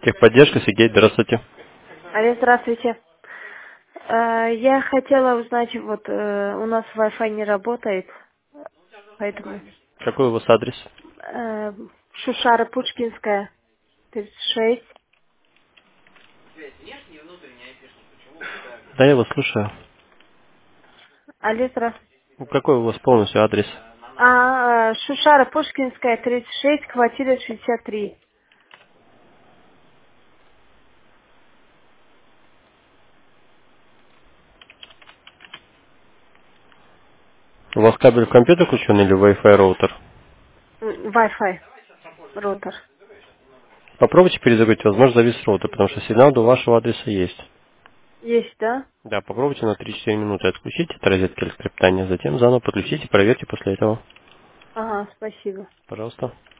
Техподдержка, Сергей, здравствуйте. Алло, здравствуйте. Я хотела узнать, вот у нас Wi-Fi не работает, поэтому Какой у вас адрес? Шушара Пушкинская, 36. Да, я вас слушаю. Алло, здравствуйте. Ну, какой у вас полностью адрес? Шушара Пушкинская, 36, квартира 63. У вас кабель в компьютер включен или Wi-Fi роутер? Wi-Fi роутер. Попробуйте перезагрузить, возможно, завис роутер, потому что сигнал до вашего адреса есть. Есть, да? Да, попробуйте на 3-4 минуты отключите от розетки или скриптания, затем заново подключите, проверьте после этого. Ага, спасибо. Пожалуйста.